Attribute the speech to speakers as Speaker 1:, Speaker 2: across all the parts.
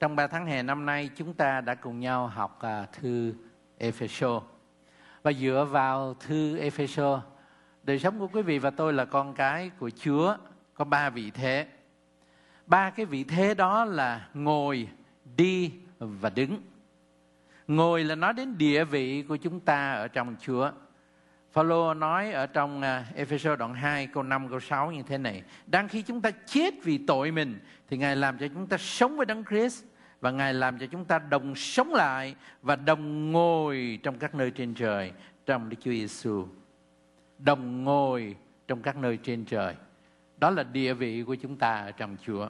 Speaker 1: Trong 3 tháng hè năm nay, chúng ta đã cùng nhau học thư Ê-phê-sô. Và dựa vào thư Ê-phê-sô, đời sống của quý vị và tôi là con cái của Chúa có 3 vị thế. 3 cái vị thế đó là ngồi, đi và đứng. Ngồi là nói đến địa vị của chúng ta ở trong Chúa. Phaolô nói ở trong Ê-phê-sô đoạn 2 câu 5 câu 6 như thế này: đang khi chúng ta chết vì tội mình thì Ngài làm cho chúng ta sống với Đấng Christ, và Ngài làm cho chúng ta đồng sống lại và đồng ngồi trong các nơi trên trời trong Đức Chúa Giêsu. Đồng ngồi trong các nơi trên trời. Đó là địa vị của chúng ta ở trong Chúa.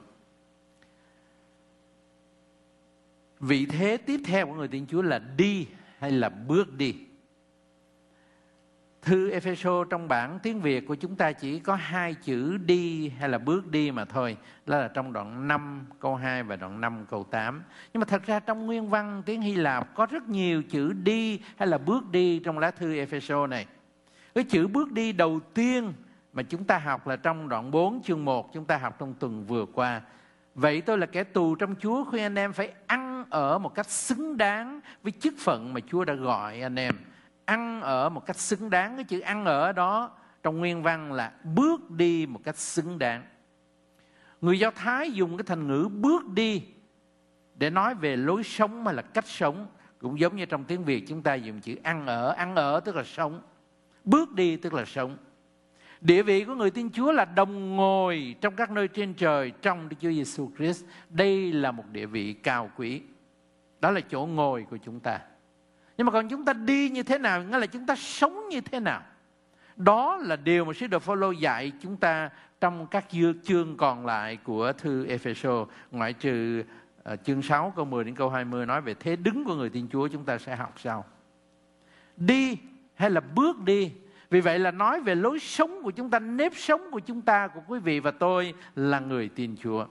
Speaker 1: Vị thế tiếp theo của người tin Chúa là đi hay là bước đi. Thư Ê-phê-sô trong bản tiếng Việt của chúng ta chỉ có 2 chữ đi hay là bước đi mà thôi. Đó là trong đoạn 5 câu 2 và đoạn 5 câu 8. Nhưng mà thật ra trong nguyên văn tiếng Hy Lạp có rất nhiều chữ đi hay là bước đi trong lá thư Ê-phê-sô này. Cái chữ bước đi đầu tiên mà chúng ta học là trong đoạn 4 chương 1 chúng ta học trong tuần vừa qua. Vậy tôi là kẻ tù trong Chúa, khuyên anh em phải ăn ở một cách xứng đáng với chức phận mà Chúa đã gọi anh em. Ăn ở một cách xứng đáng. Cái chữ ăn ở đó trong nguyên văn là bước đi một cách xứng đáng. Người Do Thái dùng cái thành ngữ bước đi để nói về lối sống hay là cách sống. Cũng giống như trong tiếng Việt chúng ta dùng chữ ăn ở. Ăn ở tức là sống, bước đi tức là sống. Địa vị của người tin Chúa là đồng ngồi trong các nơi trên trời trong Đức Chúa Giêsu Christ. Đây là một địa vị cao quý. Đó là chỗ ngồi của chúng ta. Nhưng mà còn chúng ta đi như thế nào, nghĩa là chúng ta sống như thế nào. Đó là điều mà sứ đồ Phaolô dạy chúng ta trong các chương còn lại của thư Ê-phê-sô, ngoại trừ chương 6 câu 10 đến câu 20 nói về thế đứng của người tin Chúa, chúng ta sẽ học sau. Đi hay là bước đi, vì vậy là nói về lối sống của chúng ta, nếp sống của chúng ta, của quý vị và tôi là người tin Chúa.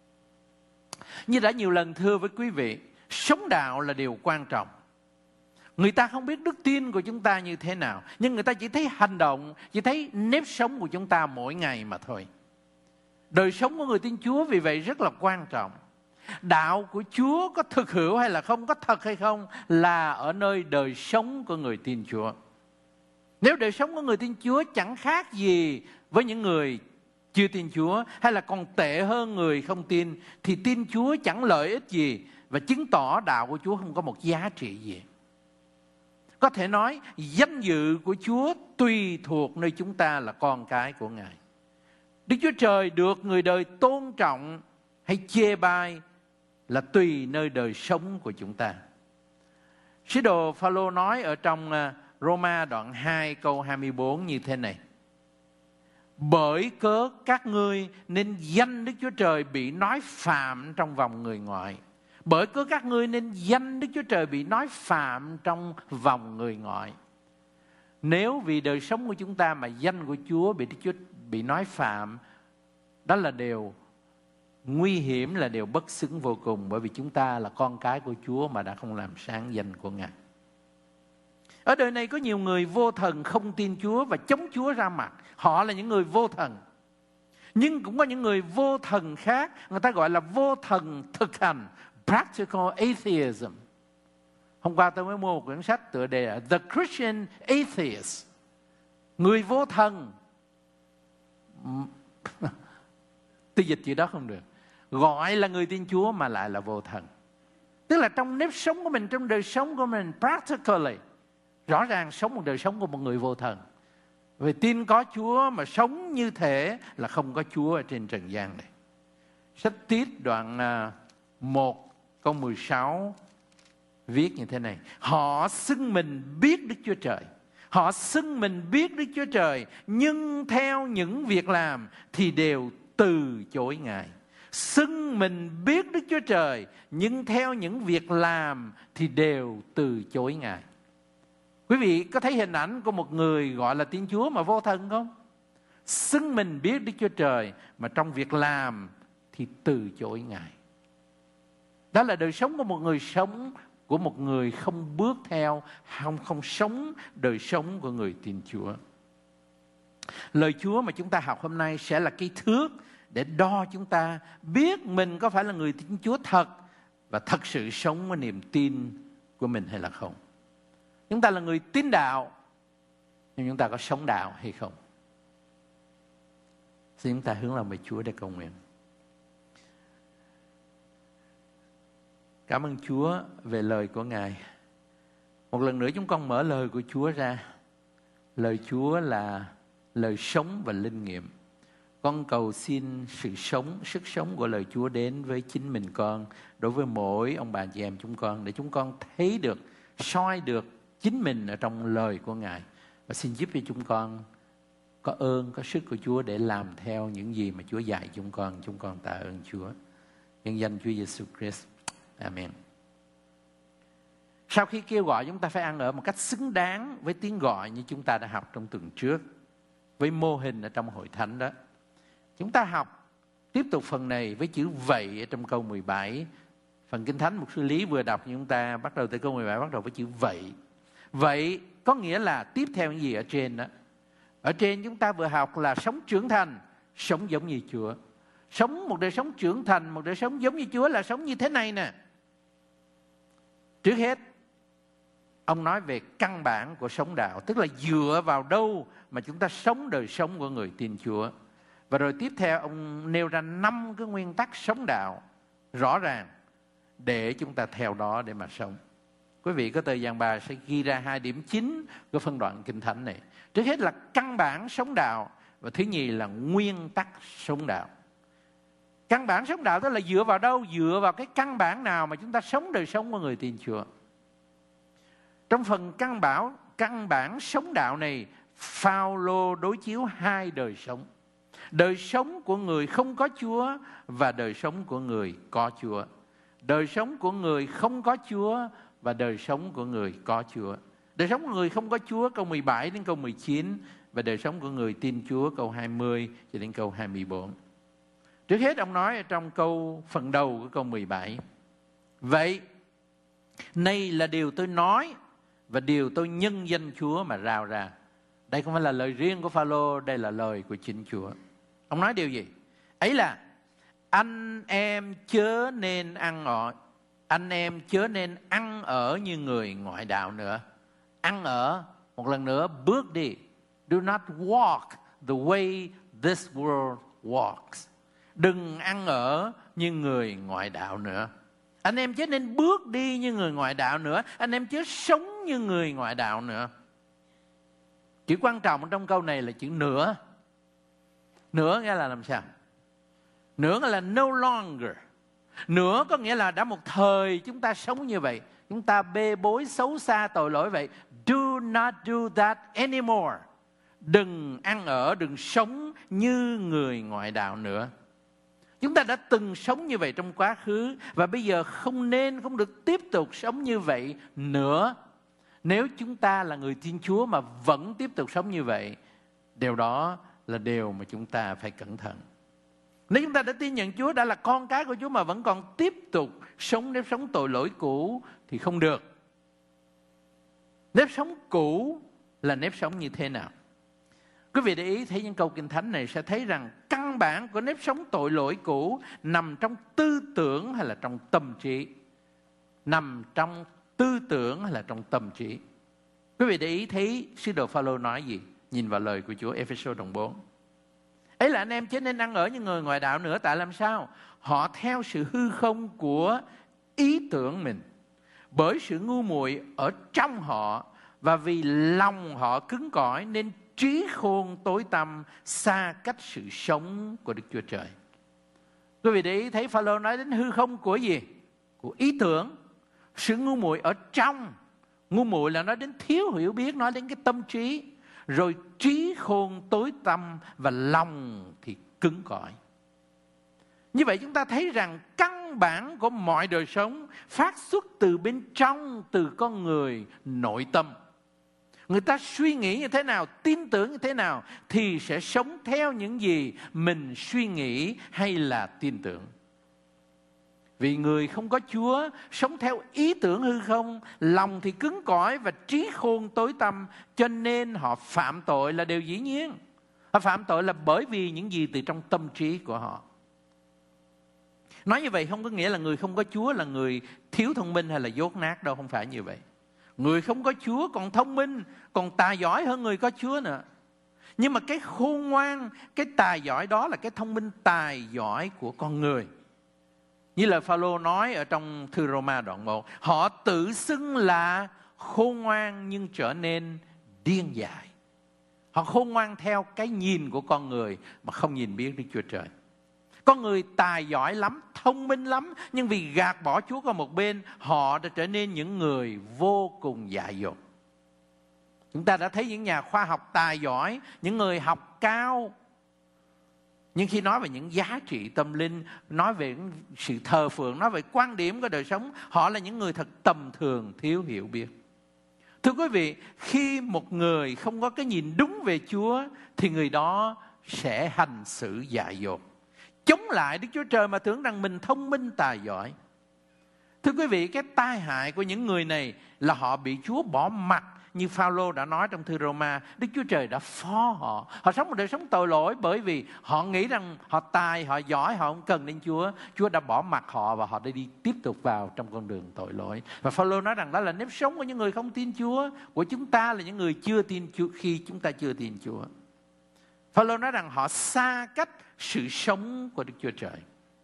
Speaker 1: Như đã nhiều lần thưa với quý vị, sống đạo là điều quan trọng. Người ta không biết đức tin của chúng ta như thế nào, nhưng người ta chỉ thấy hành động, chỉ thấy nếp sống của chúng ta mỗi ngày mà thôi. Đời sống của người tin Chúa vì vậy rất là quan trọng. Đạo của Chúa có thực hữu hay là không, có thật hay không là ở nơi đời sống của người tin Chúa. Nếu đời sống của người tin Chúa chẳng khác gì với những người chưa tin Chúa, hay là còn tệ hơn người không tin, thì tin Chúa chẳng lợi ích gì, và chứng tỏ đạo của Chúa không có một giá trị gì. Có thể nói danh dự của Chúa tùy thuộc nơi chúng ta là con cái của Ngài. Đức Chúa Trời được người đời tôn trọng hay chê bai là tùy nơi đời sống của chúng ta. Sứ đồ Phaolô nói ở trong Roma đoạn 2 câu 24 như thế này: bởi cớ các ngươi nên danh Đức Chúa Trời bị nói phạm trong vòng người ngoại. Bởi cớ các ngươi nên danh Đức Chúa Trời bị nói phạm trong vòng người ngoại. Nếu vì đời sống của chúng ta mà danh của Chúa bị Đức Chúa bị nói phạm, đó là điều nguy hiểm, là điều bất xứng vô cùng, bởi vì chúng ta là con cái của Chúa mà đã không làm sáng danh của Ngài. Ở đời này có nhiều người vô thần không tin Chúa và chống Chúa ra mặt. Họ là những người vô thần. Nhưng cũng có những người vô thần khác, người ta gọi là vô thần thực hành, practical atheism. Hôm qua tôi mới mua một quyển sách tựa đề là The Christian Atheist, người vô thần. Tôi dịch chữ đó không được. Gọi là người tin Chúa mà lại là vô thần. Tức là trong nếp sống của mình, trong đời sống của mình, practically, rõ ràng sống một đời sống của một người vô thần. Vì tin có Chúa mà sống như thế là không có Chúa ở trên trần gian này. Sách Tít đoạn 1 câu 16 viết như thế này: họ xưng mình biết Đức Chúa Trời. Họ xưng mình biết Đức Chúa Trời, nhưng theo những việc làm thì đều từ chối Ngài. Xưng mình biết Đức Chúa Trời, nhưng theo những việc làm thì đều từ chối Ngài. Quý vị có thấy hình ảnh của một người gọi là tin Chúa mà vô thần không? Xưng mình biết Đức Chúa Trời mà trong việc làm thì từ chối Ngài. Đó là đời sống của một người sống, của một người không bước theo, không sống đời sống của người tin Chúa. Lời Chúa mà chúng ta học hôm nay sẽ là cái thước để đo chúng ta biết mình có phải là người tin Chúa thật và thật sự sống với niềm tin của mình hay là không. Chúng ta là người tín đạo, nhưng chúng ta có sống đạo hay không? Xin chúng ta hướng lòng về Chúa để cầu nguyện. Cảm ơn Chúa về lời của Ngài. Một lần nữa chúng con mở lời của Chúa ra. Lời Chúa là lời sống và linh nghiệm. Con cầu xin sự sống, sức sống của lời Chúa đến với chính mình con, đối với mỗi ông bà chị em chúng con, để chúng con thấy được, soi được chính mình ở trong lời của Ngài. Và xin giúp cho chúng con có ơn, có sức của Chúa để làm theo những gì mà Chúa dạy chúng con. Chúng con tạ ơn Chúa. Nhân danh Chúa Giêsu Christ. Amen. Sau khi kêu gọi chúng ta phải ăn ở một cách xứng đáng với tiếng gọi như chúng ta đã học trong tuần trước, với mô hình ở trong hội thánh đó. Chúng ta học tiếp tục phần này với chữ vậy ở trong câu 17. Phần Kinh Thánh Mục sư Lý vừa đọc, chúng ta bắt đầu từ câu 17, bắt đầu với chữ vậy. Vậy có nghĩa là tiếp theo những gì ở trên đó. Ở trên chúng ta vừa học là sống trưởng thành, sống giống như Chúa. Sống một đời sống trưởng thành, một đời sống giống như Chúa là sống như thế này nè. Trước hết, ông nói về căn bản của sống đạo, tức là dựa vào đâu mà chúng ta sống đời sống của người tin Chúa. Và rồi tiếp theo ông nêu ra 5 cái nguyên tắc sống đạo rõ ràng để chúng ta theo đó để mà sống. Quý vị có tờ giảng bài sẽ ghi ra 2 điểm chính của phân đoạn Kinh Thánh này. Trước hết là căn bản sống đạo, và thứ nhì là nguyên tắc sống đạo. Căn bản sống đạo tức là dựa vào đâu? Dựa vào cái căn bản nào mà chúng ta sống đời sống của người tin Chúa. Trong phần căn bản sống đạo này, Phao-lô đối chiếu 2 đời sống. Đời sống của người không có Chúa và đời sống của người có Chúa. Đời sống của người không có Chúa và đời sống của người có Chúa. Đời sống của người không có Chúa câu 17 đến câu 19, và đời sống của người tin Chúa câu 20 cho đến câu 24. Trước hết ông nói ở trong phần đầu của câu 17. Vậy, này là điều tôi nói và điều tôi nhân danh Chúa mà rao ra. Đây không phải là lời riêng của Phao-lô, đây là lời của chính Chúa. Ông nói điều gì? Ấy là anh em chớ nên ăn ở như người ngoại đạo nữa. Ăn ở, một lần nữa, bước đi. Do not walk the way this world walks. Đừng ăn ở như người ngoại đạo nữa. Anh em chớ nên bước đi như người ngoại đạo nữa. Anh em chớ sống như người ngoại đạo nữa. Chữ quan trọng trong câu này là chữ nữa. Nữa nghĩa là làm sao? Nữa nghĩa là no longer. Nữa có nghĩa là đã một thời chúng ta sống như vậy, chúng ta bê bối xấu xa tội lỗi vậy. Do not do that anymore. Đừng ăn ở, đừng sống như người ngoại đạo nữa. Chúng ta đã từng sống như vậy trong quá khứ, và bây giờ không được tiếp tục sống như vậy nữa. Nếu chúng ta là người tin Chúa mà vẫn tiếp tục sống như vậy, điều đó là điều mà chúng ta phải cẩn thận. Nếu chúng ta đã tin nhận Chúa, đã là con cái của Chúa mà vẫn còn tiếp tục sống nếp sống tội lỗi cũ thì không được. Nếp sống cũ là nếp sống như thế nào? Quý vị để ý thấy những câu Kinh Thánh này sẽ thấy rằng căn bản của nếp sống tội lỗi cũ nằm trong tư tưởng hay là trong tâm trí. Nằm trong tư tưởng hay là trong tâm trí. Quý vị để ý thấy sứ đồ Phao-lô nói gì? Nhìn vào lời của Chúa Ê-phê-sô đoạn 4. Ấy là anh em chớ nên ăn ở như người ngoại đạo nữa. Tại làm sao? Họ theo sự hư không của ý tưởng mình, bởi sự ngu muội ở trong họ, và vì lòng họ cứng cỏi nên trí khôn tối tăm, xa cách sự sống của Đức Chúa Trời. Quý vị để ý thấy Phao-lô nói đến hư không của gì? Của ý tưởng. Sự ngu muội ở trong. Ngu muội là nói đến thiếu hiểu biết, nói đến cái tâm trí. Rồi trí khôn tối tăm và lòng thì cứng cỏi. Như vậy chúng ta thấy rằng căn bản của mọi đời sống phát xuất từ bên trong, từ con người nội tâm. Người ta suy nghĩ như thế nào, tin tưởng như thế nào thì sẽ sống theo những gì mình suy nghĩ hay là tin tưởng. Vì người không có Chúa sống theo ý tưởng hư không, lòng thì cứng cỏi và trí khôn tối tăm, cho nên họ phạm tội là điều dĩ nhiên. Họ phạm tội là bởi vì những gì từ trong tâm trí của họ. Nói như vậy không có nghĩa là người không có Chúa là người thiếu thông minh hay là dốt nát đâu, không phải như vậy. Người không có Chúa còn thông minh, còn tài giỏi hơn người có Chúa nữa. Nhưng mà cái khôn ngoan, cái tài giỏi đó là cái thông minh tài giỏi của con người. Như lời Phao-lô nói ở trong thư Roma đoạn 1, họ tự xưng là khôn ngoan nhưng trở nên điên dại. Họ khôn ngoan theo cái nhìn của con người mà không nhìn biết Đức Chúa Trời. Con người tài giỏi lắm, thông minh lắm, nhưng vì gạt bỏ Chúa qua một bên, họ đã trở nên những người vô cùng dại dột. Chúng ta đã thấy những nhà khoa học tài giỏi, những người học cao, nhưng khi nói về những giá trị tâm linh, nói về sự thờ phượng, nói về quan điểm của đời sống, họ là những người thật tầm thường, thiếu hiểu biết. Thưa quý vị, khi một người không có cái nhìn đúng về Chúa, thì người đó sẽ hành xử dại dột, chống lại Đức Chúa Trời mà tưởng rằng mình thông minh tài giỏi. Thưa quý vị, cái tai hại của những người này là họ bị Chúa bỏ mặc. Như Phao-lô đã nói trong thư Roma, Đức Chúa Trời đã phó họ. Họ sống một đời sống tội lỗi bởi vì họ nghĩ rằng họ tài, họ giỏi, họ không cần đến Chúa. Chúa đã bỏ mặc họ và họ đã đi tiếp tục vào trong con đường tội lỗi. Và Phao-lô nói rằng đó là nếp sống của những người không tin Chúa. Của chúng ta là những người chưa tin Chúa khi chúng ta chưa tin Chúa. Phao-lô nói rằng họ xa cách sự sống của Đức Chúa Trời.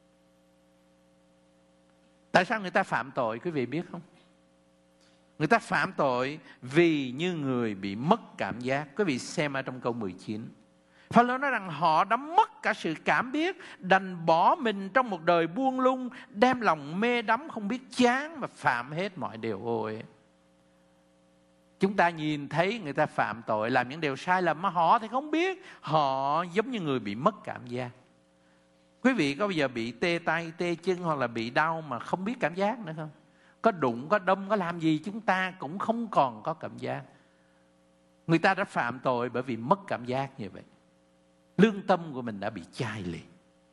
Speaker 1: Tại sao người ta phạm tội quý vị biết không? Người ta phạm tội vì như người bị mất cảm giác. Quý vị xem ở trong câu 19. Phao-lô nói rằng họ đã mất cả sự cảm biết, đành bỏ mình trong một đời buông lung, đem lòng mê đắm không biết chán và phạm hết mọi điều ô uế. Chúng ta nhìn thấy người ta phạm tội, làm những điều sai lầm mà họ thì không biết. Họ giống như người bị mất cảm giác. Quý vị có bao giờ bị tê tay, tê chân hoặc là bị đau mà không biết cảm giác nữa không? Có đụng, có đâm, có làm gì chúng ta cũng không còn có cảm giác. Người ta đã phạm tội bởi vì mất cảm giác như vậy. Lương tâm của mình đã bị chai lì.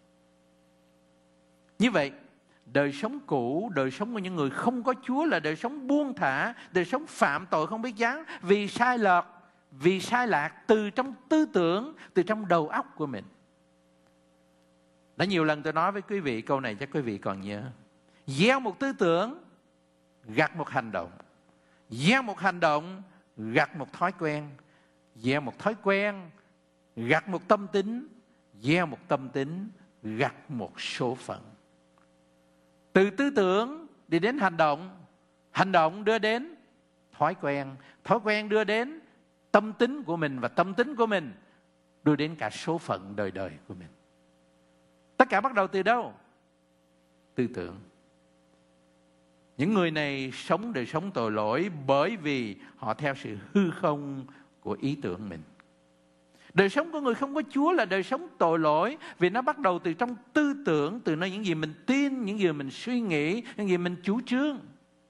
Speaker 1: Như vậy, đời sống cũ, đời sống của những người không có Chúa là đời sống buông thả, đời sống phạm tội không biết dáng, vì sai lạc từ trong tư tưởng, từ trong đầu óc của mình. Đã nhiều lần tôi nói với quý vị câu này chắc quý vị còn nhớ. Gieo một tư tưởng, gặt một hành động. Gieo một hành động, gặt một thói quen. Gieo một thói quen, gặt một tâm tính. Gieo một tâm tính, gặt một số phận. Từ tư tưởng đi đến hành động. Hành động đưa đến thói quen. Thói quen đưa đến tâm tính của mình. Và tâm tính của mình đưa đến cả số phận đời đời của mình. Tất cả bắt đầu từ đâu? Tư tưởng. Những người này sống đời sống tội lỗi bởi vì họ theo sự hư không của ý tưởng mình. Đời sống của người không có Chúa là đời sống tội lỗi vì nó bắt đầu từ trong tư tưởng, từ nơi những gì mình tin, những gì mình suy nghĩ, những gì mình chủ trương.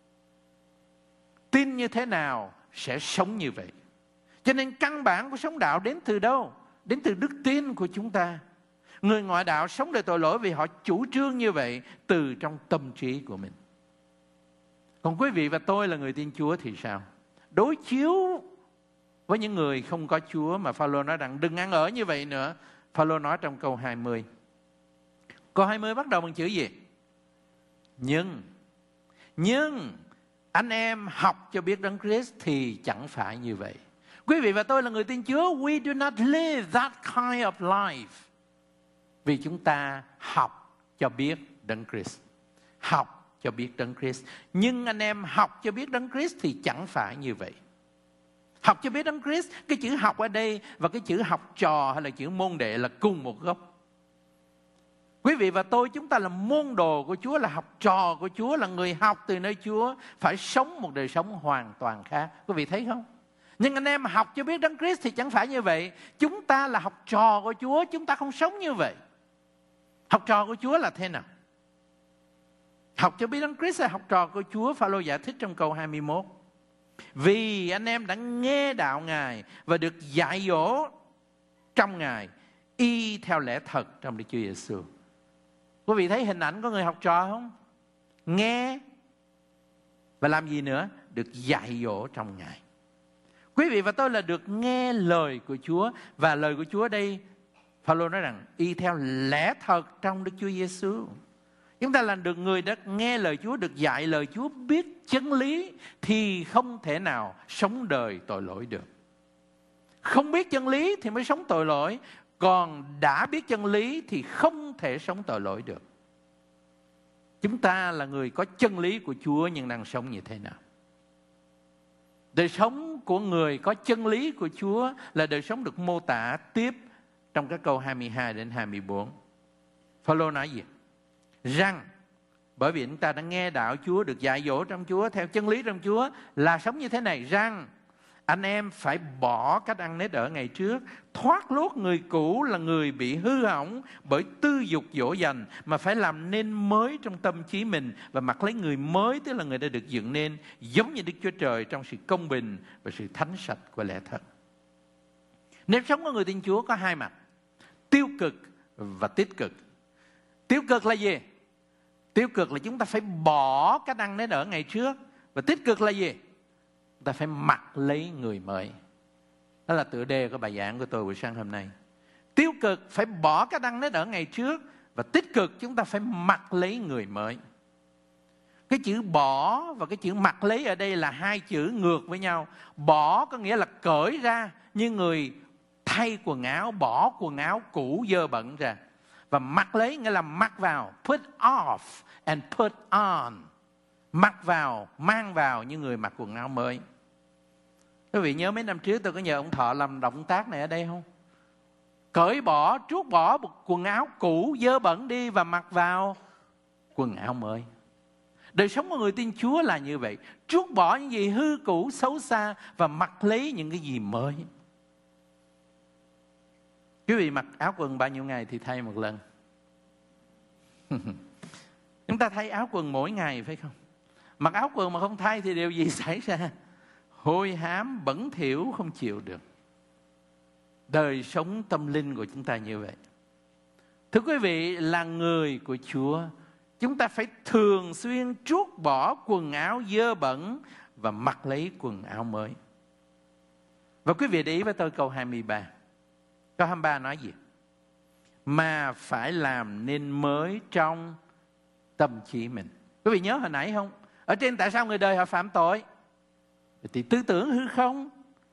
Speaker 1: Tin như thế nào sẽ sống như vậy. Cho nên căn bản của sống đạo đến từ đâu? Đến từ đức tin của chúng ta. Người ngoại đạo sống đời tội lỗi vì họ chủ trương như vậy từ trong tâm trí của mình. Còn quý vị và tôi là người tin Chúa thì sao? Đối chiếu với những người không có Chúa mà Phao-lô nói rằng đừng ăn ở như vậy nữa. Phao-lô nói trong câu 20. Câu 20 bắt đầu bằng chữ gì? Nhưng anh em học cho biết Đấng Christ thì chẳng phải như vậy. Quý vị và tôi là người tin Chúa. We do not live that kind of life. Vì chúng ta học cho biết Đấng Christ. Học cho biết Đấng Christ. Nhưng anh em học cho biết Đấng Christ thì chẳng phải như vậy. Học cho biết Đấng Christ, cái chữ học ở đây và cái chữ học trò hay là chữ môn đệ là cùng một gốc. Quý vị và tôi, chúng ta là môn đồ của Chúa, là học trò của Chúa, là người học từ nơi Chúa, phải sống một đời sống hoàn toàn khác. Quý vị thấy không? Nhưng anh em học cho biết Đấng Christ thì chẳng phải như vậy. Chúng ta là học trò của Chúa, chúng ta không sống như vậy. Học trò của Chúa là thế nào? Học cho biết Đấng Christ là học trò của Chúa. Phao-lô giải thích trong câu 21. Vì anh em đã nghe đạo Ngài và được dạy dỗ trong Ngài, y theo lẽ thật trong Đức Chúa Giêsu. Quý vị thấy hình ảnh có người học trò không? Nghe và làm gì nữa? Được dạy dỗ trong Ngài. Quý vị và tôi là được nghe lời của Chúa. Và lời của Chúa đây, Phao-lô nói rằng y theo lẽ thật trong Đức Chúa Giêsu. Chúng ta là được người đã nghe lời Chúa, được dạy lời Chúa, biết chân lý thì không thể nào sống đời tội lỗi được. Không biết chân lý thì mới sống tội lỗi, còn đã biết chân lý thì không thể sống tội lỗi được. Chúng ta là người có chân lý của Chúa nhưng đang sống như thế nào? Đời sống của người có chân lý của Chúa là đời sống được mô tả tiếp trong các câu 22 đến 24. Phaolô nói gì? Rằng bởi vì chúng ta đã nghe đạo Chúa, được dạy dỗ trong Chúa, theo chân lý trong Chúa, là sống như thế này, rằng anh em phải bỏ cách ăn nết ở ngày trước, thoát lốt người cũ là người bị hư hỏng bởi tư dục dỗ dành, mà phải làm nên mới trong tâm trí mình và mặc lấy người mới, tức là người đã được dựng nên giống như Đức Chúa Trời trong sự công bình và sự thánh sạch của lẽ thật. Nếp sống của người tin Chúa có hai mặt, tiêu cực và tích cực. Tiêu cực là gì? Tiêu cực là chúng ta phải bỏ cách ăn nết ở ngày trước. Và tích cực là gì? Chúng ta phải mặc lấy người mới. Đó là tựa đề của bài giảng của tôi buổi sáng hôm nay. Tiêu cực phải bỏ cách ăn nết ở ngày trước, và tích cực chúng ta phải mặc lấy người mới. Cái chữ bỏ và cái chữ mặc lấy ở đây là hai chữ ngược với nhau. Bỏ có nghĩa là cởi ra, như người thay quần áo, bỏ quần áo cũ dơ bẩn ra. Và mặc lấy nghĩa là mặc vào, put off and put on. Mặc vào, mang vào như người mặc quần áo mới. Quý vị nhớ mấy năm trước tôi có nhờ ông Thọ làm động tác này ở đây không? Cởi bỏ, trút bỏ quần áo cũ dơ bẩn đi và mặc vào quần áo mới. Đời sống của người tin Chúa là như vậy. Trút bỏ những gì hư cũ xấu xa và mặc lấy những cái gì mới. Quý vị mặc áo quần bao nhiêu ngày thì thay một lần? Chúng ta thay áo quần mỗi ngày phải không? Mặc áo quần mà không thay thì điều gì xảy ra? Hôi hám, bẩn thỉu, không chịu được. Đời sống tâm linh của chúng ta như vậy. Thưa quý vị, là người của Chúa, chúng ta phải thường xuyên trút bỏ quần áo dơ bẩn và mặc lấy quần áo mới. Và quý vị để ý với tôi câu 23. Câu 23 nói gì? Mà phải làm nên mới trong tâm trí mình. Quý vị nhớ hồi nãy không? Ở trên tại sao người đời họ phạm tội? Thì tư tưởng hư không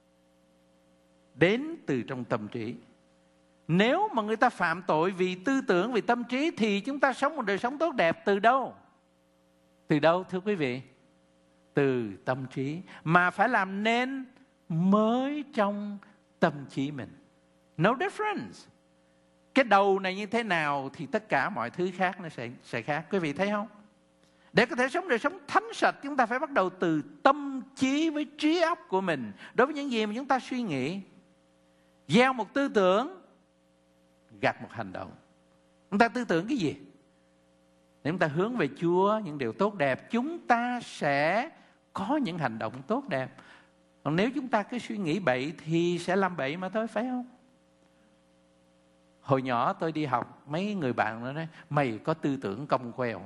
Speaker 1: đến từ trong tâm trí. Nếu mà người ta phạm tội vì tư tưởng, vì tâm trí, thì chúng ta sống một đời sống tốt đẹp từ đâu? Từ đâu thưa quý vị? Từ tâm trí. Mà phải làm nên mới trong tâm trí mình. No difference. Cái đầu này như thế nào thì tất cả mọi thứ khác nó sẽ khác. Quý vị thấy không? Để có thể sống đời sống thánh sạch, chúng ta phải bắt đầu từ tâm trí với trí óc của mình. Đối với những gì mà chúng ta suy nghĩ. Gieo một tư tưởng, gặt một hành động. Chúng ta tư tưởng cái gì? Nếu chúng ta hướng về Chúa, những điều tốt đẹp, chúng ta sẽ có những hành động tốt đẹp. Còn nếu chúng ta cứ suy nghĩ bậy thì sẽ làm bậy mà thôi, phải không? Hồi nhỏ tôi đi học, mấy người bạn nó nói, mày có tư tưởng cong queo.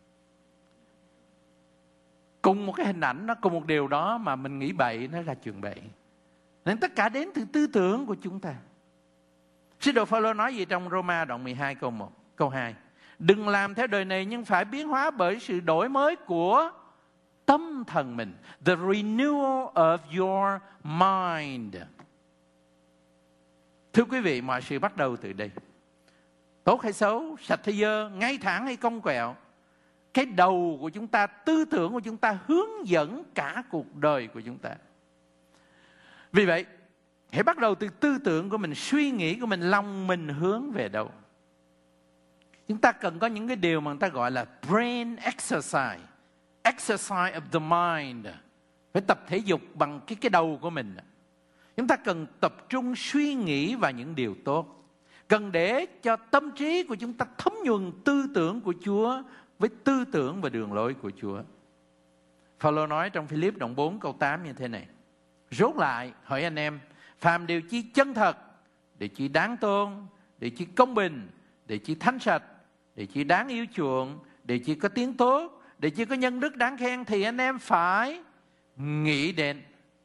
Speaker 1: Cùng một cái hình ảnh, nó cùng một điều đó mà mình nghĩ bậy, nó ra chuyện bậy. Nên tất cả đến từ tư tưởng của chúng ta. Sứ đồ Phaolô nói gì trong Roma đoạn 12 câu 1, câu 2? Đừng làm theo đời này nhưng phải biến hóa bởi sự đổi mới của tâm thần mình. The renewal of your mind. Thưa quý vị, mọi sự bắt đầu từ đây. Tốt hay xấu, sạch hay dơ, ngay thẳng hay cong quẹo, cái đầu của chúng ta, tư tưởng của chúng ta hướng dẫn cả cuộc đời của chúng ta. Vì vậy, hãy bắt đầu từ tư tưởng của mình, suy nghĩ của mình, lòng mình hướng về đâu. Chúng ta cần có những cái điều mà người ta gọi là brain exercise. Exercise of the mind. Phải tập thể dục bằng cái đầu của mình. Chúng ta cần tập trung suy nghĩ vào những điều tốt. Cần để cho tâm trí của chúng ta thấm nhuần tư tưởng của Chúa với tư tưởng và đường lối của Chúa. Phaolô nói trong Philip đoạn 4 câu 8 như thế này. Rốt lại, hỏi anh em, phàm điều chi chân thật, điều chi đáng tôn, điều chi công bình, điều chi thánh sạch, điều chi đáng yêu chuộng, điều chi có tiếng tốt, điều chi có nhân đức đáng khen, thì anh em phải nghĩ đến.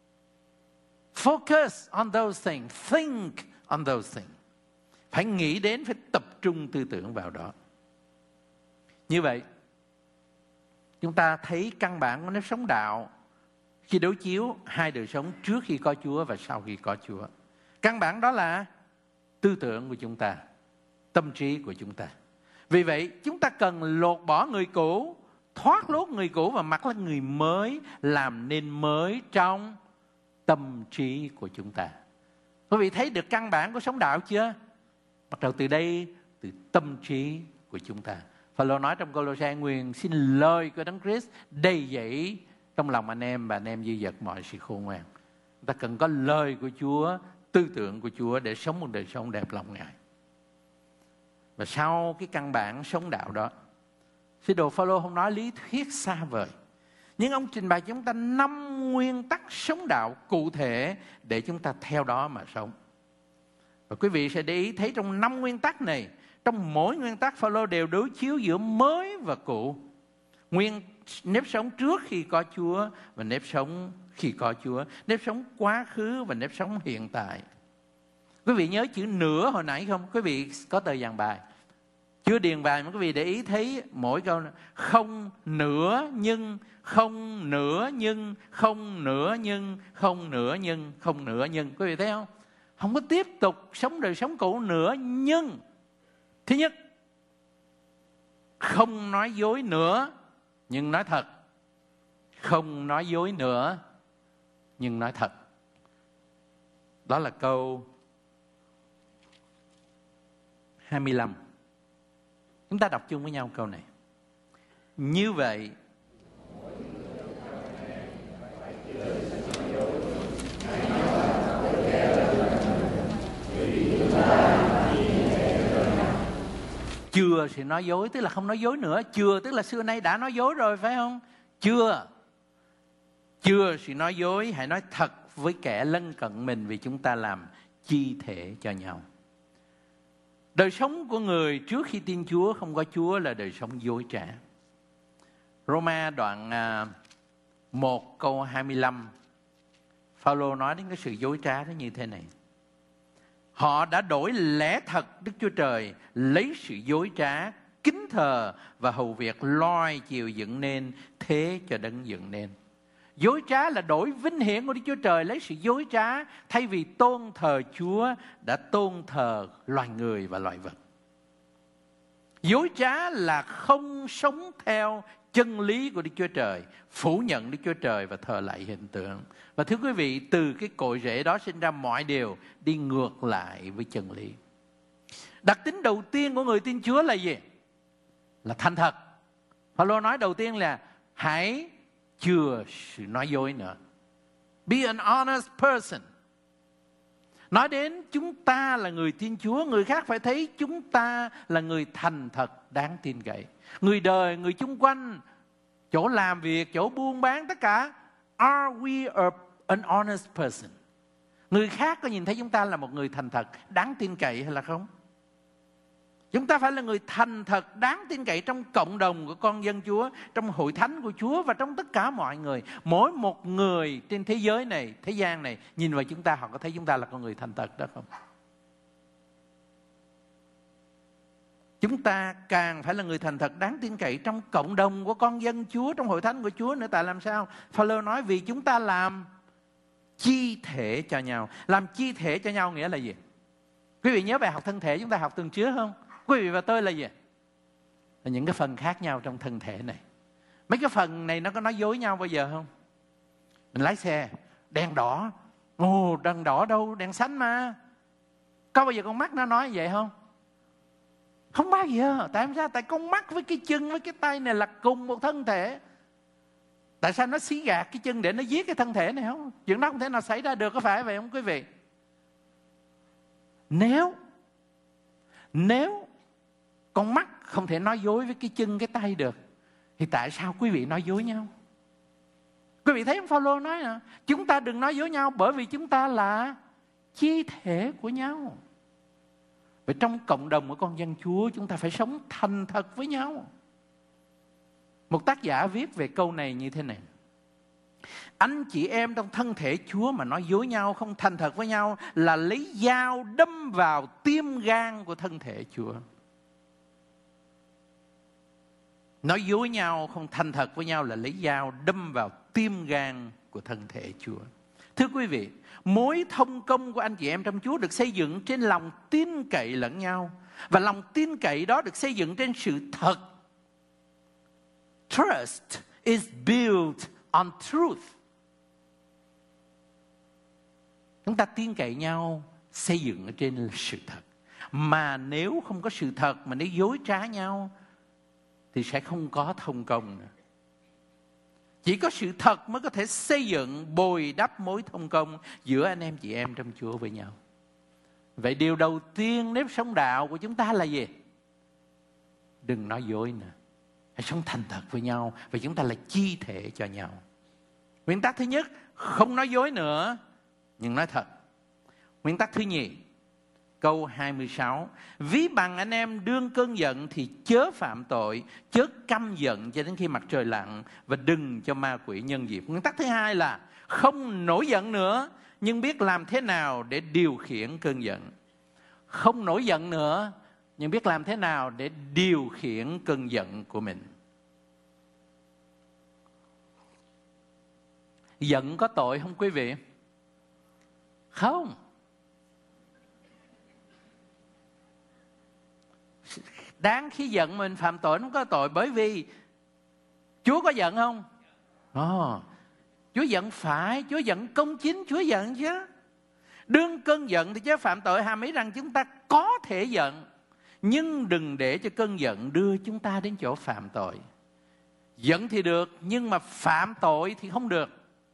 Speaker 1: Focus on those things, think on those things. Phải nghĩ đến, phải tập trung tư tưởng vào đó. Như vậy, chúng ta thấy căn bản của nếp sống đạo khi đối chiếu hai đời sống trước khi có Chúa và sau khi có Chúa. Căn bản đó là tư tưởng của chúng ta, tâm trí của chúng ta. Vì vậy, chúng ta cần lột bỏ người cũ, thoát lốt người cũ và mặc lên người mới, làm nên mới trong tâm trí của chúng ta. Quý vị thấy được căn bản của sống đạo chưa? Bắt đầu từ đây, từ tâm trí của chúng ta. Phaolô nói trong Cô-lô-sai: nguyện xin lời của Đấng Christ đầy dẫy trong lòng anh em và anh em dư dật mọi sự khôn ngoan. Chúng ta cần có lời của Chúa, tư tưởng của Chúa để sống một đời sống đẹp lòng Ngài. Và sau cái căn bản sống đạo đó, sứ đồ Phaolô không nói lý thuyết xa vời, nhưng ông trình bày cho chúng ta 5 nguyên tắc sống đạo cụ thể để chúng ta theo đó mà sống. Và quý vị sẽ để ý thấy trong 5 nguyên tắc này, trong mỗi nguyên tắc Phaolô đều đối chiếu giữa mới và cũ. Nếp sống trước khi có Chúa và nếp sống khi có Chúa, nếp sống quá khứ và nếp sống hiện tại. Quý vị nhớ chữ nửa hồi nãy không? Quý vị có tờ dàn bài chưa điền bài mà quý vị để ý thấy mỗi câu không nữa nhưng, không nữa nhưng, không nữa nhưng, không nữa nhưng, không nữa nhưng. Quý vị thấy không? Không có tiếp tục sống đời sống cũ nữa, nhưng thứ nhất, không nói dối nữa nhưng nói thật. Không nói dối nữa nhưng nói thật. Đó là câu 25. Chúng ta đọc chung với nhau câu này. Như vậy, chừa sự nói dối, tức là không nói dối nữa. Chừa tức là xưa nay đã nói dối rồi, phải không? Chừa sự nói dối, hãy nói thật với kẻ lân cận mình, vì chúng ta làm chi thể cho nhau. Đời sống của người trước khi tin Chúa, không có Chúa, là đời sống dối trá. Roma đoạn 1 câu 25, Phaolô nói đến cái sự dối trá đó như thế này: họ đã đổi lẽ thật Đức Chúa Trời, lấy sự dối trá, kính thờ và hầu việc loài chiều dựng nên thế cho đấng dựng nên. Dối trá là đổi vinh hiển của Đức Chúa Trời, lấy sự dối trá, thay vì tôn thờ Chúa, đã tôn thờ loài người và loài vật. Dối trá là không sống theo chân lý của Đức Chúa Trời, phủ nhận Đức Chúa Trời và thờ lại hình tượng. Và thưa quý vị, từ cái cội rễ đó sinh ra mọi điều đi ngược lại với chân lý. Đặc tính đầu tiên của người tin Chúa là gì? Là thành thật. Phaolô nói đầu tiên là hãy chừa sự nói dối nữa. Be an honest person. Nói đến chúng ta là người tin Chúa, người khác phải thấy chúng ta là người thành thật, đáng tin cậy. Người đời, người chung quanh, chỗ làm việc, chỗ buôn bán, tất cả, are we an honest person? Người khác có nhìn thấy chúng ta là một người thành thật, đáng tin cậy hay là không? Chúng ta phải là người thành thật, đáng tin cậy trong cộng đồng của con dân Chúa, trong hội thánh của Chúa và trong tất cả mọi người. Mỗi một người trên thế giới này, thế gian này, nhìn vào chúng ta, họ có thấy chúng ta là con người thành thật đó không? Chúng ta càng phải là người thành thật, đáng tin cậy trong cộng đồng của con dân Chúa, trong hội thánh của Chúa nữa. Tại làm sao? Phaolô nói vì chúng ta làm chi thể cho nhau. Làm chi thể cho nhau nghĩa là gì? Quý vị nhớ bài học thân thể chúng ta học tuần trước không? Quý vị và tôi là gì? Là những cái phần khác nhau trong thân thể này. Mấy cái phần này nó có nói dối nhau bao giờ không? Mình lái xe, đèn đỏ. Ồ, đèn đỏ đâu, đèn xanh mà. Có bao giờ con mắt nó nói vậy không? Không bao giờ. Tại sao? Tại con mắt với cái chân với cái tay này là cùng một thân thể. Tại sao nó xí gạt cái chân để nó giết cái thân thể này không? Chuyện đó không thể nào xảy ra được, có phải vậy không quý vị? Nếu con mắt không thể nói dối với cái chân, cái tay được, thì tại sao quý vị nói dối nhau? Quý vị thấy ông Phaolô nói nè, chúng ta đừng nói dối nhau bởi vì chúng ta là chi thể của nhau. Và trong cộng đồng của con dân Chúa, chúng ta phải sống thành thật với nhau. Một tác giả viết về câu này như thế này: anh chị em trong thân thể Chúa mà nói dối nhau, không thành thật với nhau, là lấy dao đâm vào tim gan của thân thể Chúa. Nói dối nhau, không thành thật với nhau là lấy dao đâm vào tim gan của thân thể Chúa. Thưa quý vị, mối thông công của anh chị em trong Chúa được xây dựng trên lòng tin cậy lẫn nhau. Và lòng tin cậy đó được xây dựng trên sự thật. Trust is built on truth. Chúng ta tin cậy nhau xây dựng ở trên sự thật. Mà nếu không có sự thật, mà nếu dối trá nhau, thì sẽ không có thông công nữa. Chỉ có sự thật mới có thể xây dựng, bồi đắp mối thông công giữa anh em chị em trong Chúa với nhau. Vậy điều đầu tiên nếp sống đạo của chúng ta là gì? Đừng nói dối nữa. Hãy sống thành thật với nhau, và chúng ta là chi thể cho nhau. Nguyên tắc thứ nhất, không nói dối nữa, nhưng nói thật. Nguyên tắc thứ nhì, câu 26. Ví bằng anh em đương cơn giận thì chớ phạm tội, chớ căm giận cho đến khi mặt trời lặn, và đừng cho ma quỷ nhân dịp. Nguyên tắc thứ hai là không nổi giận nữa, nhưng biết làm thế nào để điều khiển cơn giận. Không nổi giận nữa, nhưng biết làm thế nào để điều khiển cơn giận của mình. Giận có tội không quý vị? Không. Đáng khi giận mình phạm tội, không có tội. Bởi vì Chúa có giận không? Chúa giận phải, Chúa giận công chính, Chúa giận chứ. Đương cơn giận thì chớ phạm tội, hàm ý rằng chúng ta có thể giận, nhưng đừng để cho cơn giận đưa chúng ta đến chỗ phạm tội. Giận thì được, nhưng mà phạm tội thì không được.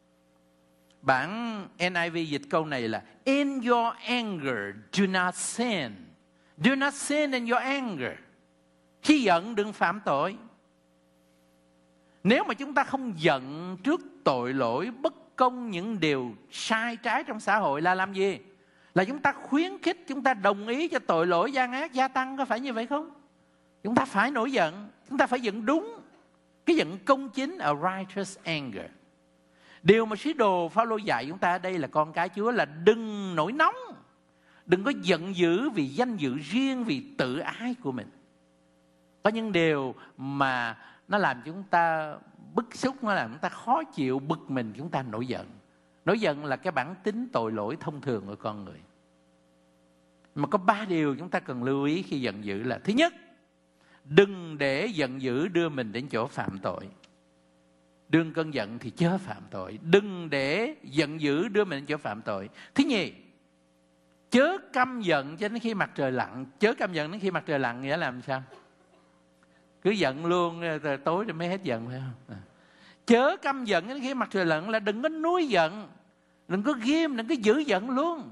Speaker 1: Bản NIV dịch câu này là in your anger do not sin. Do not sin in your anger. Khi giận đừng phạm tội. Nếu mà chúng ta không giận trước tội lỗi, bất công, những điều sai trái trong xã hội là làm gì? Là chúng ta khuyến khích, chúng ta đồng ý cho tội lỗi gian ác gia tăng, có phải như vậy không? Chúng ta phải nổi giận, chúng ta phải giận đúng. Cái giận công chính, a righteous anger. Điều mà sứ đồ Phaolô dạy chúng ta ở đây là con cái Chúa là đừng nổi nóng. Đừng có giận dữ vì danh dự riêng, vì tự ái của mình. Có những điều mà nó làm chúng ta bức xúc, nó làm chúng ta khó chịu, bực mình, chúng ta nổi giận. Nổi giận là cái bản tính tội lỗi thông thường của con người. Mà có 3 điều chúng ta cần lưu ý khi giận dữ là: thứ nhất, đừng để giận dữ đưa mình đến chỗ phạm tội. Đương cơn giận thì chớ phạm tội. Đừng để giận dữ đưa mình đến chỗ phạm tội. Thứ nhì, chớ căm giận cho đến khi mặt trời lặn. Chớ căm giận đến khi mặt trời lặn nghĩa là làm sao? Cứ giận luôn, tối rồi mới hết giận, phải không? Chớ căm giận đến khi mặt trời lặn là đừng có nuối giận, đừng có ghim, đừng có giữ giận luôn.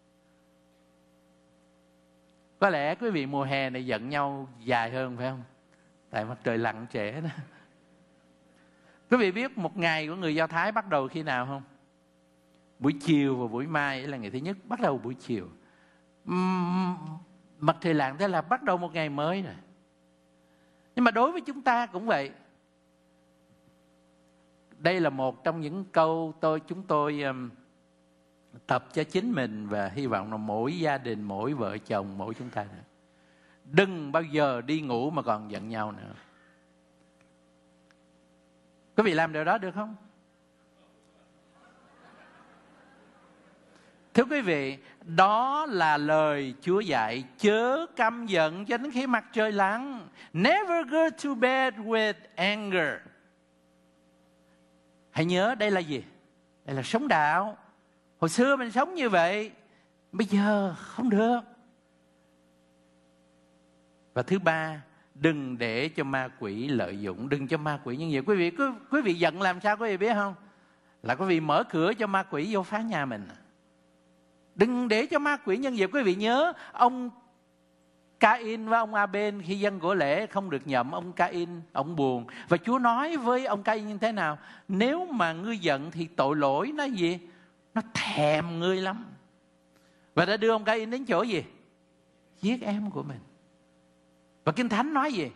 Speaker 1: Có lẽ quý vị mùa hè này giận nhau dài hơn, phải không? Tại mặt trời lặn trễ đó. Quý vị biết một ngày của người Do Thái bắt đầu khi nào không? Buổi chiều và buổi mai là ngày thứ nhất, bắt đầu buổi chiều. Mặt trời lặn thế là bắt đầu một ngày mới rồi. Nhưng mà đối với chúng ta cũng vậy. Đây là một trong những câu chúng tôi tập cho chính mình, và hy vọng là mỗi gia đình, mỗi vợ chồng, mỗi chúng ta nữa. Đừng bao giờ đi ngủ mà còn giận nhau nữa. Quý vị làm điều đó được không? Thưa quý vị, đó là lời Chúa dạy: chớ căm giận cho đến khi mặt trời lặn. Never go to bed with anger. Hãy nhớ đây là gì? Đây là sống đạo. Hồi xưa mình sống như vậy, bây giờ không được. Và thứ ba, đừng để cho ma quỷ lợi dụng. Đừng cho ma quỷ nhân dịp. Quý vị giận làm sao quý vị biết không? Là quý vị mở cửa cho ma quỷ vô phá nhà mình. Đừng để cho ma quỷ nhân dịp. Quý vị nhớ ông Cain và ông Abel khi dâng của lễ không được nhậm. Ông Cain, ông buồn. Và Chúa nói với ông Cain như thế nào? Nếu mà ngươi giận thì tội lỗi nó gì? Nó thèm ngươi lắm. Và đã đưa ông Cain đến chỗ gì? Giết em của mình. Và Kinh Thánh nói gì?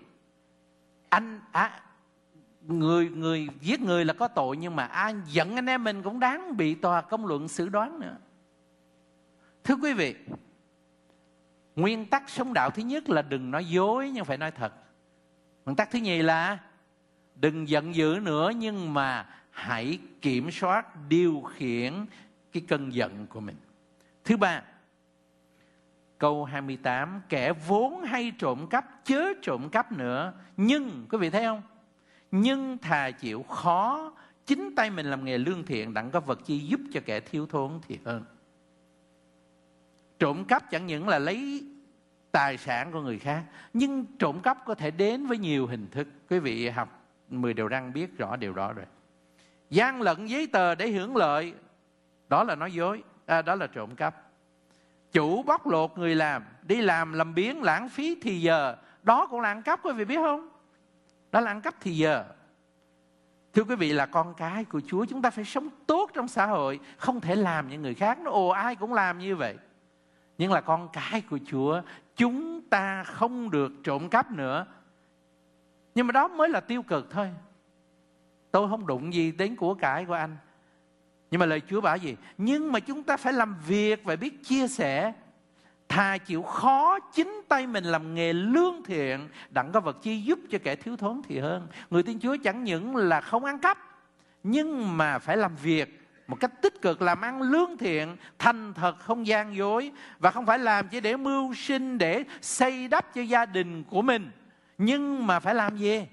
Speaker 1: Người giết người là có tội, nhưng mà ai giận anh em mình cũng đáng bị tòa công luận xử đoán nữa. Thưa quý vị, nguyên tắc sống đạo thứ nhất là đừng nói dối nhưng phải nói thật. Nguyên tắc thứ nhì là đừng giận dữ nữa, nhưng mà hãy kiểm soát, điều khiển cái cơn giận của mình. Thứ ba, câu 28, kẻ vốn hay trộm cắp chớ trộm cắp nữa. Nhưng, quý vị thấy không? Nhưng thà chịu khó, chính tay mình làm nghề lương thiện, đặng có vật chi giúp cho kẻ thiếu thốn thì hơn. Trộm cắp chẳng những là lấy tài sản của người khác, nhưng trộm cắp có thể đến với nhiều hình thức. Quý vị học 10 điều răn biết rõ điều đó rồi. Gian lận giấy tờ để hưởng lợi, đó là nói dối, đó là trộm cắp. Chủ bóc lột người làm, đi làm biếng lãng phí thì giờ, đó cũng là ăn cắp, quý vị biết không? Đó là ăn cắp thì giờ. Thưa quý vị, là con cái của Chúa, chúng ta phải sống tốt trong xã hội, không thể làm như người khác. Nó ai cũng làm như vậy. Nhưng là con cái của Chúa, chúng ta không được trộm cắp nữa. Nhưng mà đó mới là tiêu cực thôi. Tôi không đụng gì đến của cải của anh. Nhưng mà lời Chúa bảo gì? Nhưng mà chúng ta phải làm việc và biết chia sẻ. Thà chịu khó, chính tay mình làm nghề lương thiện, đặng có vật chi giúp cho kẻ thiếu thốn thì hơn. Người tin Chúa chẳng những là không ăn cắp, nhưng mà phải làm việc một cách tích cực, làm ăn lương thiện, thành thật, không gian dối. Và không phải làm chỉ để mưu sinh, để xây đắp cho gia đình của mình, nhưng mà phải làm gì?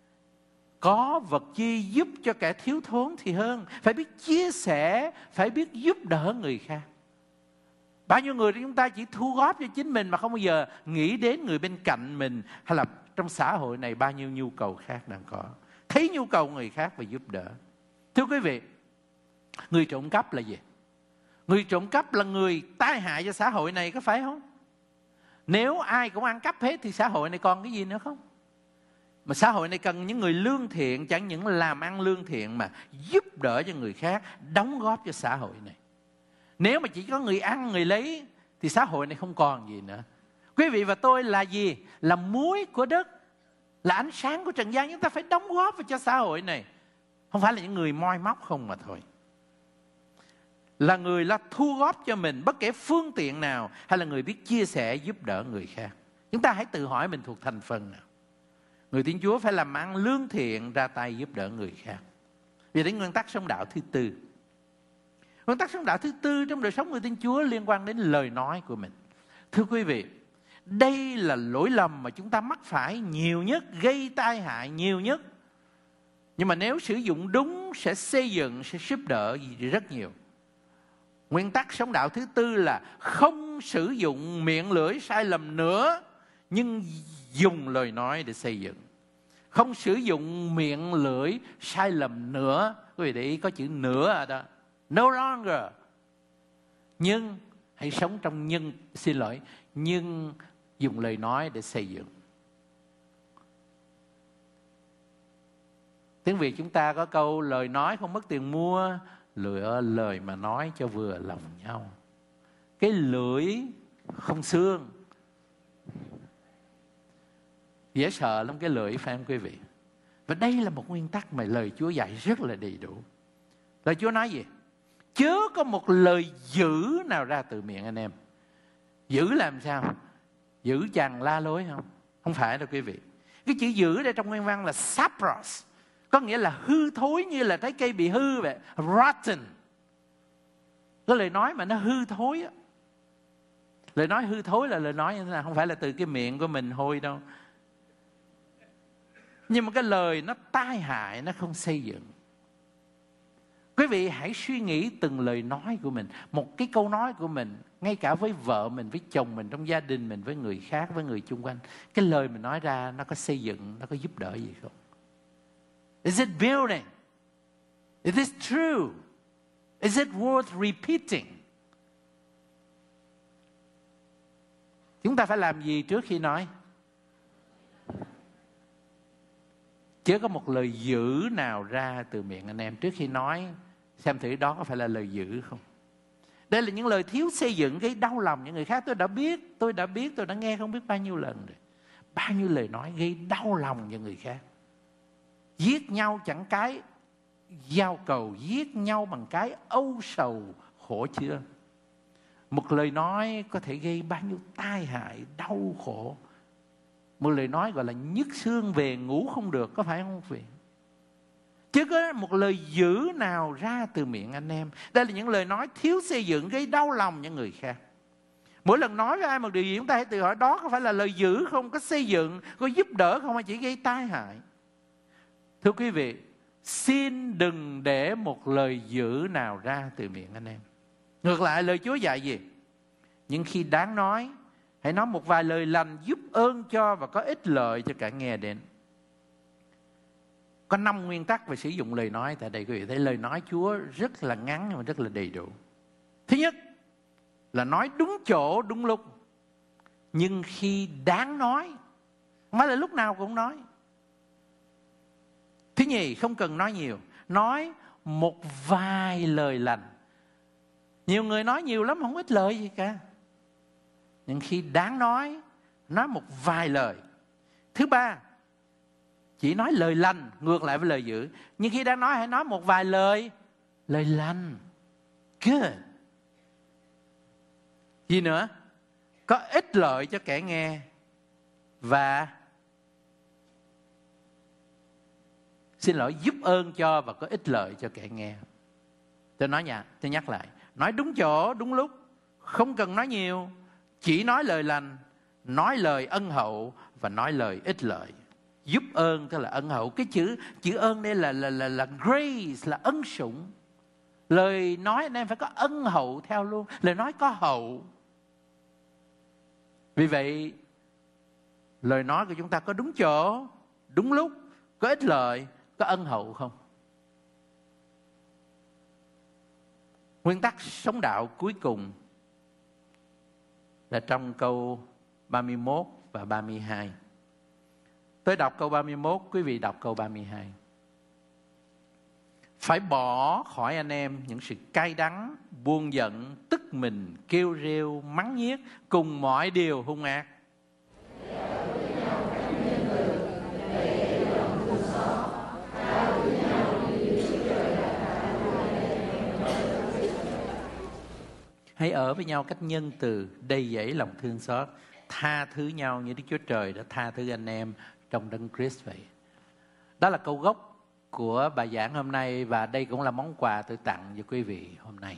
Speaker 1: Có vật chi giúp cho kẻ thiếu thốn thì hơn. Phải biết chia sẻ, phải biết giúp đỡ người khác. Bao nhiêu người chúng ta chỉ thu góp cho chính mình mà không bao giờ nghĩ đến người bên cạnh mình, hay là trong xã hội này bao nhiêu nhu cầu khác đang có. Thấy nhu cầu người khác và giúp đỡ. Thưa quý vị, người trộm cắp là gì? Người trộm cắp là người tai hại cho xã hội này, có phải không? Nếu ai cũng ăn cắp hết thì xã hội này còn cái gì nữa không? Mà xã hội này cần những người lương thiện, chẳng những làm ăn lương thiện mà giúp đỡ cho người khác, đóng góp cho xã hội này. Nếu mà chỉ có người ăn, người lấy thì xã hội này không còn gì nữa. Quý vị và tôi là gì? Là muối của đất, là ánh sáng của trần gian. Chúng ta phải đóng góp vào cho xã hội này. Không phải là những người moi móc không mà thôi. Là người là thu góp cho mình bất kể phương tiện nào, hay là người biết chia sẻ giúp đỡ người khác. Chúng ta hãy tự hỏi mình thuộc thành phần nào. Người tin Chúa phải làm ăn lương thiện, ra tay giúp đỡ người khác. Vì đến nguyên tắc sống đạo thứ tư. Nguyên tắc sống đạo thứ tư trong đời sống người tin Chúa liên quan đến lời nói của mình. Thưa quý vị, đây là lỗi lầm mà chúng ta mắc phải nhiều nhất, gây tai hại nhiều nhất. Nhưng mà nếu sử dụng đúng sẽ xây dựng, sẽ giúp đỡ rất nhiều. Nguyên tắc sống đạo thứ tư là không sử dụng miệng lưỡi sai lầm nữa, nhưng dùng lời nói để xây dựng. Không sử dụng miệng lưỡi sai lầm nữa. Quý vị để ý có chữ nữa ở đó. No longer. Nhưng hãy sống trong nhưng dùng lời nói để xây dựng. Tiếng Việt chúng ta có câu lời nói không mất tiền mua, lựa lời mà nói cho vừa lòng nhau. Cái lưỡi không xương. Dễ sợ lắm cái lưỡi, phải không quý vị? Và đây là một nguyên tắc mà lời Chúa dạy rất là đầy đủ. Lời Chúa nói gì? Chớ có một lời dữ nào ra từ miệng anh em. Dữ làm sao? Dữ chàng la lối không? Không phải đâu quý vị. Cái chữ dữ đây trong nguyên văn là sapros, có nghĩa là hư thối, như là trái cây bị hư vậy. Rotten. Cái lời nói mà nó hư thối á. Lời nói hư thối là lời nói như thế nào? Không phải là từ cái miệng của mình hôi đâu. Nhưng mà cái lời nó tai hại, nó không xây dựng. Quý vị hãy suy nghĩ từng lời nói của mình. Một cái câu nói của mình, ngay cả với vợ mình, với chồng mình, trong gia đình mình, với người khác, với người chung quanh, cái lời mình nói ra nó có xây dựng, nó có giúp đỡ gì không? Is it building? Is it true? Is it worth repeating? Chúng ta phải làm gì trước khi nói? Chứ có một lời dữ nào ra từ miệng anh em trước khi nói, xem thử đó có phải là lời dữ không? Đây là những lời thiếu xây dựng, gây đau lòng những người khác. Tôi đã nghe không biết bao nhiêu lần rồi. Bao nhiêu lời nói gây đau lòng những người khác. Giết nhau chẳng cái giao cầu, giết nhau bằng cái âu sầu khổ chưa. Một lời nói có thể gây bao nhiêu tai hại, đau khổ. Một lời nói gọi là nhức xương về ngủ không được, có phải không quý vị? Chứ có một lời dữ nào ra từ miệng anh em. Đây là những lời nói thiếu xây dựng, gây đau lòng những người khác. Mỗi lần nói với ai một điều gì, chúng ta hãy tự hỏi đó có phải là lời dữ không, có xây dựng, có giúp đỡ không, hay chỉ gây tai hại. Thưa quý vị, xin đừng để một lời dữ nào ra từ miệng anh em. Ngược lại, lời Chúa dạy gì? Nhưng khi đáng nói, hãy nói một vài lời lành giúp ơn cho và có ích lợi cho cả nghe đến. Có 5 nguyên tắc về sử dụng lời nói tại đây. Quý vị thấy lời nói Chúa rất là ngắn và rất là đầy đủ. Thứ nhất là nói đúng chỗ, đúng lúc. Nhưng khi đáng nói, không phải là lúc nào cũng nói. Thứ nhì, không cần nói nhiều. Nói một vài lời lành. Nhiều người nói nhiều lắm, không ích lợi gì cả. Nhưng khi đáng nói một vài lời. Thứ ba, chỉ nói lời lành, ngược lại với lời dữ. Nhưng khi đang nói, hãy nói một vài lời lành. Good. Gì nữa? Có ích lợi cho kẻ nghe. Và xin lỗi, giúp ơn cho và có ích lợi cho kẻ nghe. Tôi nhắc lại. Nói đúng chỗ, đúng lúc. Không cần nói nhiều. Chỉ nói lời lành, nói lời ân hậu và nói lời ích lợi. Giúp ơn tức là ân hậu. Cái chữ ơn đây là grace, là ân sủng. Lời nói anh em phải có ân hậu theo luôn. Lời nói có hậu. Vì vậy, lời nói của chúng ta có đúng chỗ, đúng lúc, có ích lợi, có ân hậu không? Nguyên tắc sống đạo cuối cùng là trong câu 31 và 32. Tôi đọc câu 31, quý vị đọc câu 32. Phải bỏ khỏi anh em những sự cay đắng, buồn giận, tức mình, kêu rêu, mắng nhiếc cùng mọi điều hung ác. Hãy ở với nhau cách nhân từ, đầy dẫy lòng thương xót, tha thứ nhau như Đức Chúa Trời đã tha thứ anh em trong Đấng Christ vậy. Đó là câu gốc của bài giảng hôm nay, và đây cũng là món quà tôi tặng cho quý vị hôm nay.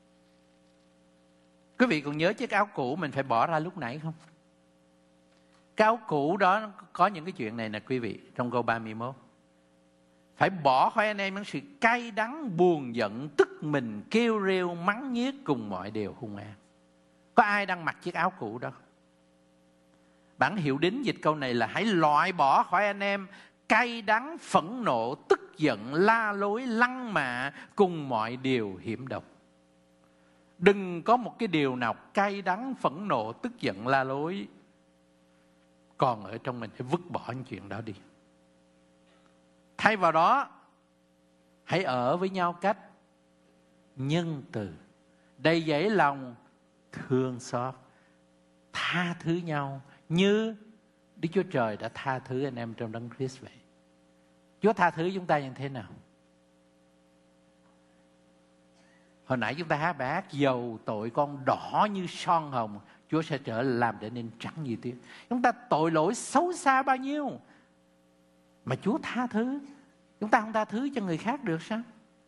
Speaker 1: Quý vị còn nhớ chiếc áo cũ mình phải bỏ ra lúc nãy không? Cái áo cũ đó có những cái chuyện này nè quý vị, trong câu 31. Phải bỏ khỏi anh em những sự cay đắng, buồn giận, tức mình, kêu rêu, mắng nhiếc cùng mọi điều hung ác. Có ai đang mặc chiếc áo cũ đó? Bản hiệu đính dịch câu này là hãy loại bỏ khỏi anh em cay đắng, phẫn nộ, tức giận, la lối, lăng mạ cùng mọi điều hiểm độc. Đừng có một cái điều nào cay đắng, phẫn nộ, tức giận, la lối còn ở trong mình. Hãy vứt bỏ những chuyện đó đi. Thay vào đó, hãy ở với nhau cách nhân từ, đầy dẫy lòng thương xót, tha thứ nhau như Đức Chúa Trời đã tha thứ anh em trong Đấng Christ vậy. Chúa tha thứ chúng ta như thế nào? Hồi nãy chúng ta hát bài hát dầu tội con đỏ như son hồng, Chúa sẽ trở làm để nên trắng như tuyết. Chúng ta tội lỗi xấu xa bao nhiêu mà Chúa tha thứ. Chúng ta không tha thứ cho người khác được sao?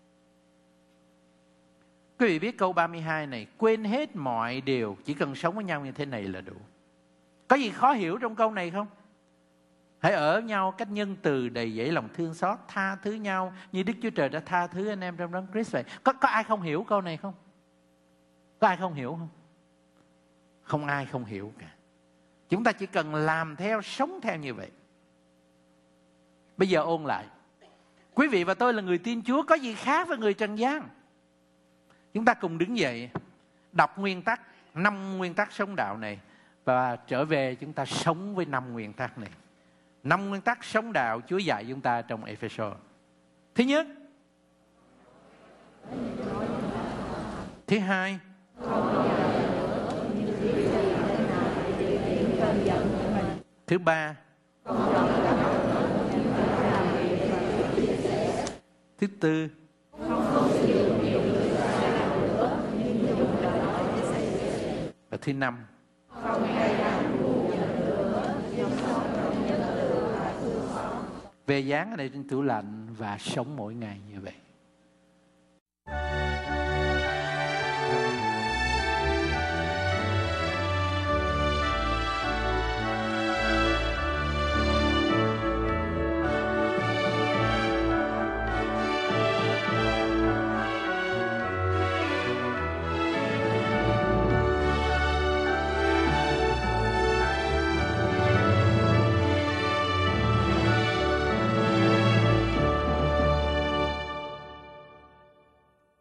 Speaker 1: Quý vị biết câu 32 này, quên hết mọi điều, chỉ cần sống với nhau như thế này là đủ. Có gì khó hiểu trong câu này không? Hãy ở nhau cách nhân từ, đầy dẫy lòng thương xót, tha thứ nhau như Đức Chúa Trời đã tha thứ anh em trong Đấng Christ vậy. Có ai không hiểu câu này không? Có ai không hiểu không? Không ai không hiểu cả. Chúng ta chỉ cần làm theo, sống theo như vậy. Bây giờ ôn lại. Quý vị và tôi là người tin Chúa, có gì khác với người trần gian? Chúng ta cùng đứng dậy, đọc 5 nguyên tắc sống đạo này, và trở về chúng ta sống với 5 nguyên tắc này. 5 nguyên tắc sống đạo Chúa dạy chúng ta trong Ê-phê-sô. Thứ nhất. Thứ hai. Thứ ba. Thứ tư. Và thứ năm. về dán ở đây trên tủ lạnh và sống mỗi ngày như vậy.